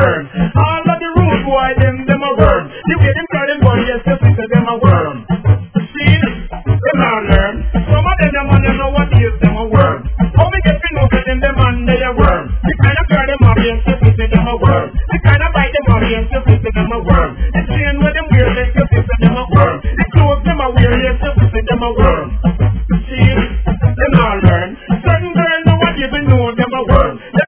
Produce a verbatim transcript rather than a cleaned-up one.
learn. All of the rude boy, them, them a worm. The way them tell them boy, yes, you see, them a worm. See, them a learn. Some of them, them man, you know what is them a worm. How we get to know that them, them man, they a worm. The kind of girl them have, yes, you see, them a worm. The kind of bite them have, yes, you see, them a worm. The chain where them wear, yes, you see, them a worm. The clothes them a wear, yes, you see, them a worm.